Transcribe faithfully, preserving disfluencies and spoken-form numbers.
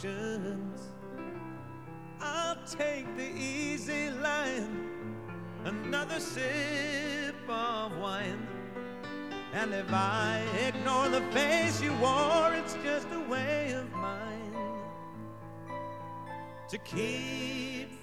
emotions. I'll take the easy line, another sip of wine. And if I ignore the face you wore, it's just a way of mine to keep